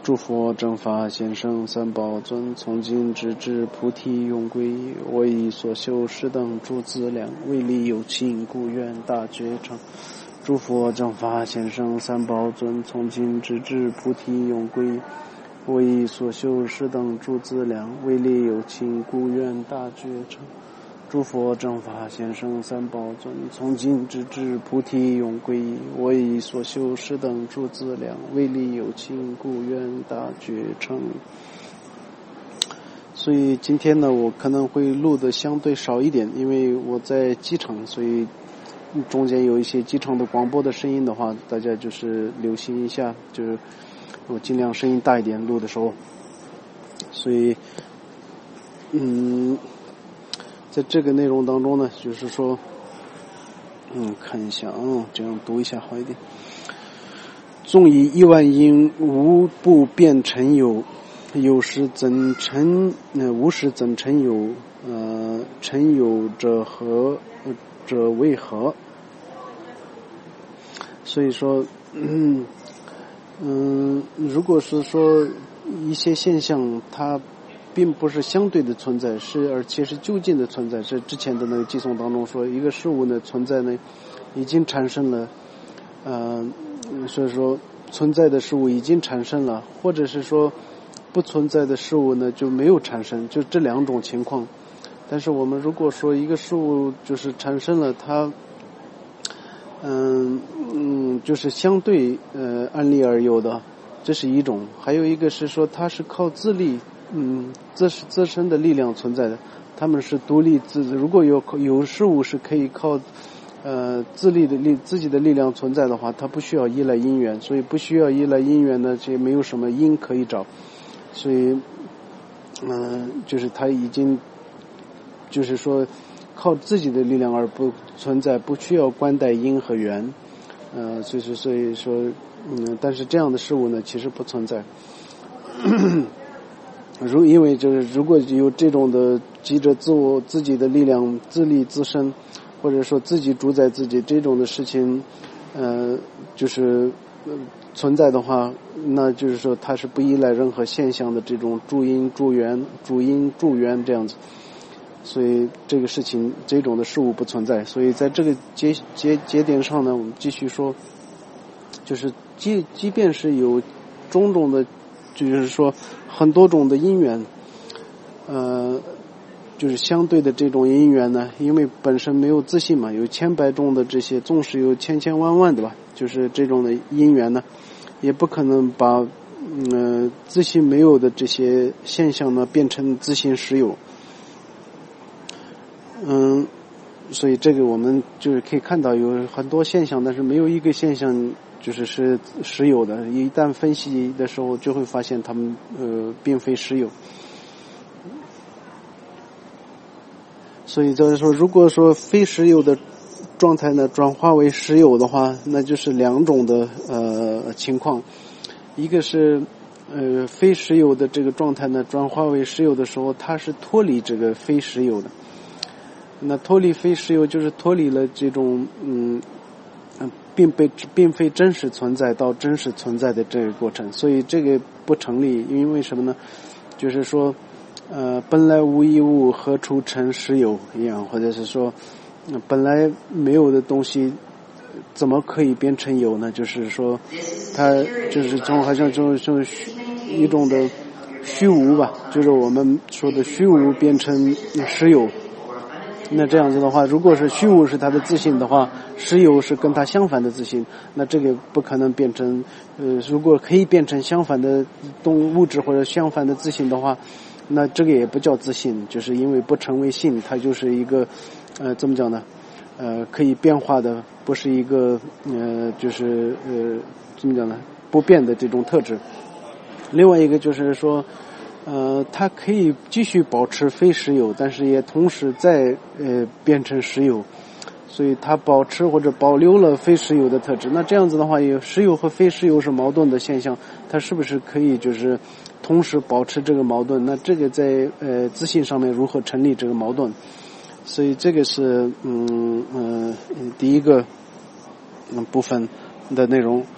诸佛正法贤圣三宝尊，从今直至菩提永归。我以所修十等诸资粮，为利有情，故愿大觉成。诸佛正法贤圣三宝尊，从今直至菩提永归。我以所修十等诸资粮，为利有情，故愿大觉成。诸佛正法贤圣三宝尊，从今直至菩提永归。我以所修十等诸资粮，为利有情，故愿大觉成。所以今天呢，我可能会录的相对少一点，因为我在机场，所以中间有一些机场的广播的声音的话，大家就是留心一下，就是我尽量声音大一点录的时候。所以在这个内容当中呢，就是说看一下这样读一下好一点。纵以1万因无不变成有，有时怎成无时怎成有？成有者何？者为何？所以说如果是说一些现象它并不是相对的存在，而且是就近的存在。是之前的那个寄送当中说，一个事物呢存在呢已经产生了，所以说存在的事物已经产生了，或者是说不存在的事物呢就没有产生，就这两种情况。但是我们如果说一个事物就是产生了，它就是相对按例而有的，这是一种。还有一个是说它是靠自力自身的力量存在的，他们是独立如果有事物是可以靠自己的力量存在的话，它不需要依赖因缘，所以不需要依赖因缘呢，这没有什么因可以找，所以就是它已经就是说靠自己的力量而不存在，不需要关带因和缘，所以说但是这样的事物呢其实不存在。因为就是如果有这种的急着自己的力量自力自身，或者说自己主宰自己这种的事情就是存在的话，那就是说它是不依赖任何现象的这种助因助缘这样子，所以这个事情这种的事物不存在。所以在这个节点上呢，我们继续说，就是即便是有种种的就是说很多种的因缘，就是相对的这种因缘呢，因为本身没有自信嘛，有千百种的这些，纵使有千千万万的吧，就是这种的因缘呢，也不可能把自信没有的这些现象呢变成自信实有。所以这个我们就是可以看到有很多现象，但是没有一个现象是实有的，一旦分析的时候就会发现它们并非实有。所以就是说，如果说非实有的状态呢转化为实有的话，那就是两种的情况。一个是非实有的这个状态呢转化为实有的时候，它是脱离这个非实有的。那脱离非实有就是脱离了这种并非真实存在到真实存在的这个过程，所以这个不成立。因为什么呢？就是说本来无一物，何处成实有一样，或者是说本来没有的东西怎么可以变成有呢？就是说它就是好像就是一种的虚无吧，就是我们说的虚无变成实有。那这样子的话，如果是虚无是它的自信的话，实有是跟它相反的自信，那这个不可能变成如果可以变成相反的物质或者相反的自信的话，那这个也不叫自信，就是因为不成为信，它就是一个怎么讲呢？可以变化的，不是一个就是怎么讲呢？不变的这种特质。另外一个就是说它可以继续保持非实有，但是也同时再变成实有，所以它保持或者保留了非实有的特质。那这样子的话，有实有和非实有是矛盾的现象，它是不是可以就是同时保持这个矛盾？那这个在自信上面如何成立这个矛盾？所以这个是第一个部分的内容。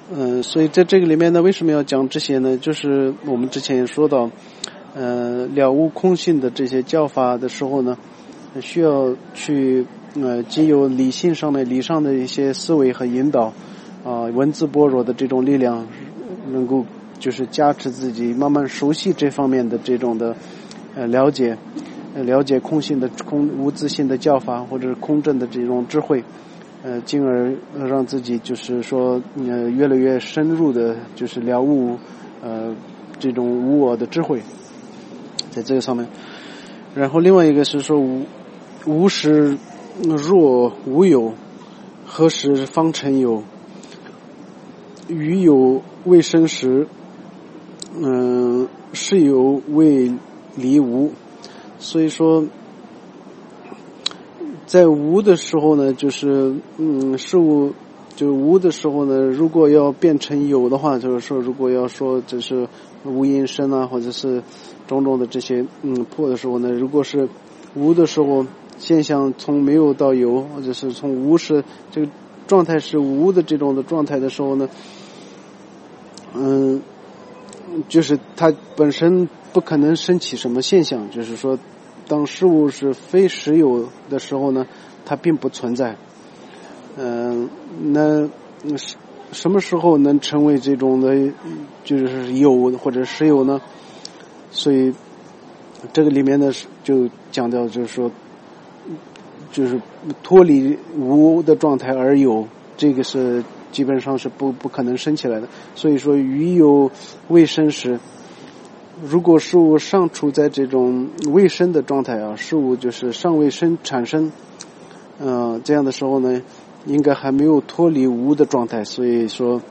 所以在这个里面呢，为什么要讲这些呢？就是我们之前也说到，了悟空性的这些教法的时候呢，需要去既有理上的一些思维和引导，文字般若的这种力量，能够就是加持自己慢慢熟悉这方面的这种的了解空性的无自性的教法，或者是空正的这种智慧，进而让自己就是说越来越深入的，就是了悟这种无我的智慧，在这个上面。然后另外一个是说无实若无有，何时方成有？于有未生时，是有未离无。所以说在无的时候呢，就是事物就无的时候呢，如果要变成有的话，就是说如果要说这是无因生啊，或者是种种的这些破的时候呢，如果是无的时候，现象从没有到有，或者是从无是这个状态是无的这种的状态的时候呢，就是它本身不可能升起什么现象，就是说当事物是非实有的时候呢，它并不存在。那什么时候能成为这种的就是有或者实有呢？所以这个里面呢就讲到，就是说就是脱离无的状态而有，这个是基本上是不可能升起来的。所以说于有未生时，如果事物尚处在这种未生的状态事物就是尚未产生这样的时候呢，应该还没有脱离无的状态。所以说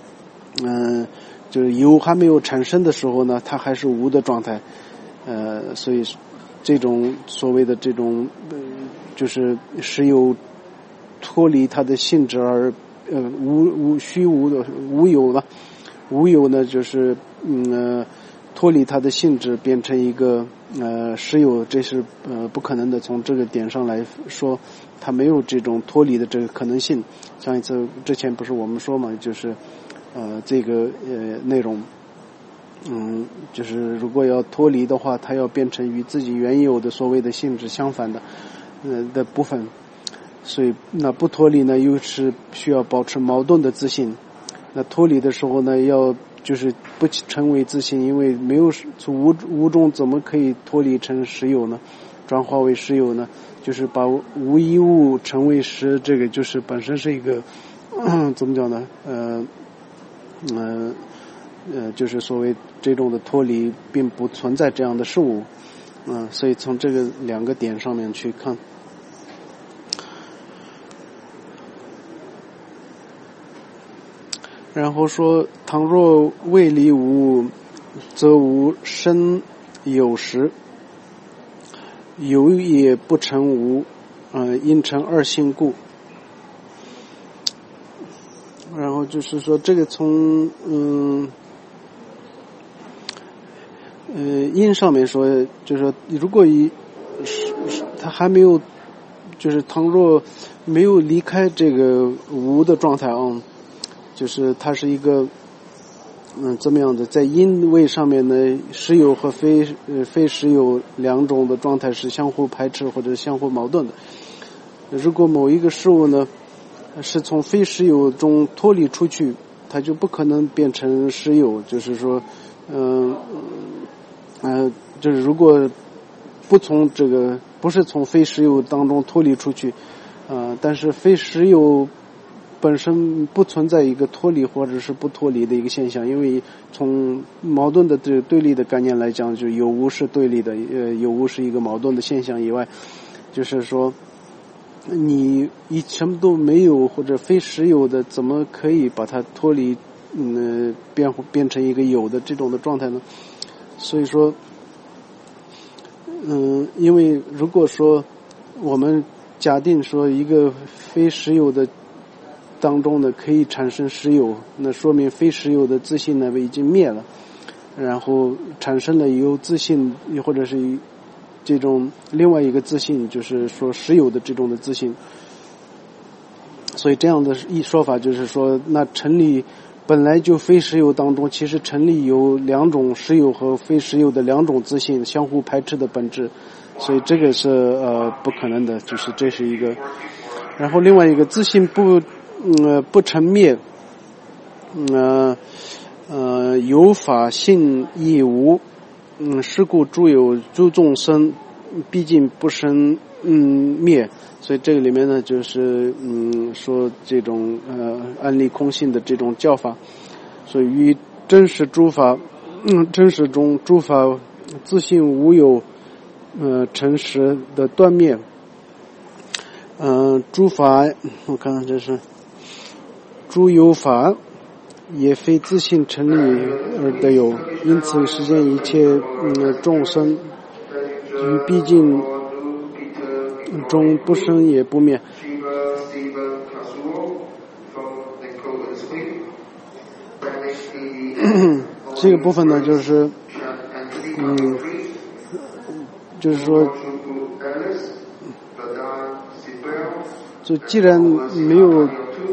就是有还没有产生的时候呢，它还是无的状态。所以这种所谓的这种就是实有脱离它的性质而虚无的无有了，无有呢就是脱离它的性质变成一个实有，这是不可能的。从这个点上来说，它没有这种脱离的这个可能性。上一次之前不是我们说嘛，就是这个内容就是如果要脱离的话，它要变成与自己原有的所谓的性质相反的的部分。所以那不脱离呢，又是需要保持矛盾的自信。那脱离的时候呢，要就是不成为自信，因为没有从无中怎么可以脱离成实有呢？转化为实有呢？就是把无一物成为实，这个就是本身是一个怎么讲呢？就是所谓这种的脱离，并不存在这样的事物。所以从这个两个点上面去看。然后说，倘若未离无，则无生有时，有也不成无，因成二性故。然后就是说，这个从因上面说，就是说，如果他还没有，就是倘若没有离开这个无的状态就是它是一个怎么样的，在因位上面呢，实有和非实有两种的状态是相互排斥或者相互矛盾的。如果某一个事物呢是从非实有中脱离出去，它就不可能变成实有。就是说就是如果不是从非实有当中脱离出去但是非实有本身不存在一个脱离或者是不脱离的一个现象，因为从矛盾的这对立的概念来讲，就有无是对立的，有无是一个矛盾的现象以外，就是说你什么都没有或者非实有的，怎么可以把它脱离变成一个有的这种的状态呢？所以说因为如果说我们假定说一个非实有的当中呢可以产生实有，那说明非实有的自信呢已经灭了，然后产生了有自信或者是这种另外一个自信，就是说实有的这种的自信。所以这样的一说法就是说，那成立本来就非实有当中，其实成立有两种实有和非实有的两种自性相互排斥的本质，所以这个是不可能的，就是这是一个。然后另外一个自性不成灭，有法性亦无，是故诸有诸众生毕竟不生灭，所以这个里面呢就是说这种安立空性的这种教法，所以于真实诸法真实中诸法自性无有诚实的断灭，诸法我看看这是诸有法也非自性成立而得有，因此世间一切众生于毕竟中不生也不灭。这个部分呢就是就是说就既然没有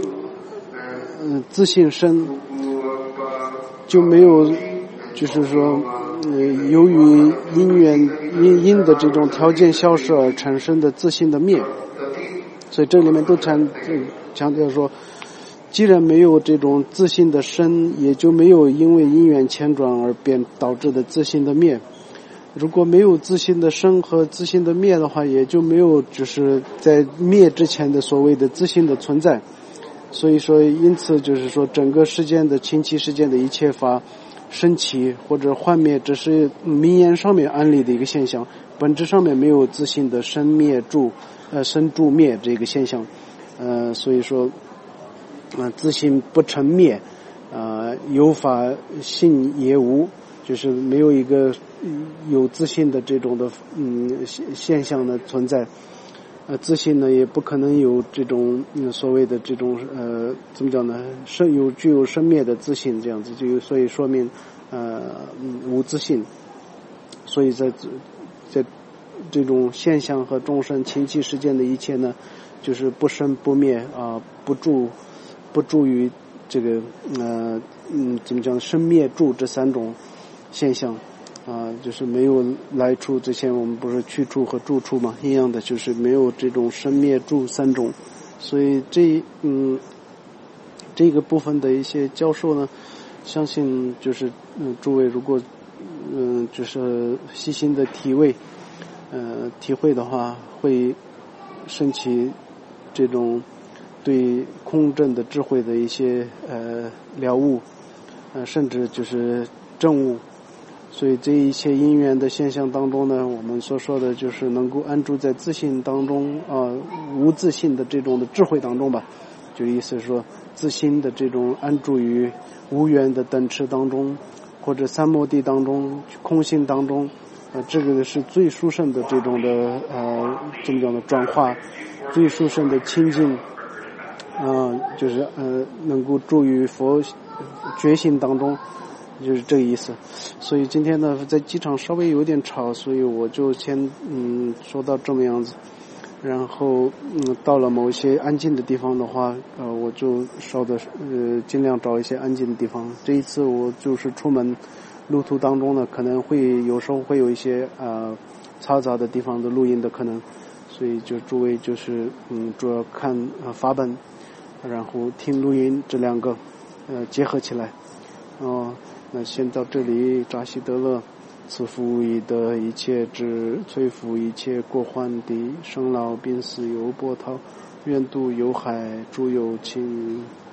自性生，就没有就是说由于因的这种条件消失而产生的自性的灭，所以这里面都强调说，既然没有这种自性的生，也就没有因为因缘牵转而便导致的自性的灭。如果没有自性的生和自性的灭的话，也就没有就是在灭之前的所谓的自性的存在。所以说因此就是说整个世间的清奇世间的一切法升起或者幻灭，只是名言上面安立的一个现象，本质上面没有自性的生灭住生住灭这个现象。所以说自性不成灭，有法性也无，就是没有一个有自性的这种的现象的存在。自性呢也不可能有这种所谓的这种怎么讲呢，具有生灭的自性，这样子就所以说明无自性。所以在这种现象和众生情气世间的一切呢，就是不生不灭不住于这个怎么讲生灭住这三种现象就是没有来处，之前我们不是去处和住处嘛，一样的，就是没有这种生灭住三种。所以这个部分的一些教授呢，相信就是诸位如果就是细心的体会的话，会升起这种对空正的智慧的一些了悟，甚至就是证悟。所以这一切因缘的现象当中呢，我们所说的就是能够安住在自性当中无自性的这种的智慧当中吧，就意思是说自心的这种安住于无缘的等持当中，或者三摩地当中，空性当中，这个是最殊胜的这种的怎么讲的转化，最殊胜的清净，就是能够住于佛觉醒当中，就是这个意思。所以今天呢在机场稍微有点吵，所以我就先说到这么样子。然后到了某些安静的地方的话我就尽量找一些安静的地方。这一次我就是出门路途当中呢，可能会有时候会有一些嘈杂的地方的录音的可能，所以就诸位就是主要看法本，然后听录音，这两个结合起来。那先到这里，扎西德勒，此复以得一切智，摧伏一切过患敌，生老病死犹波涛，愿度有海诸有情。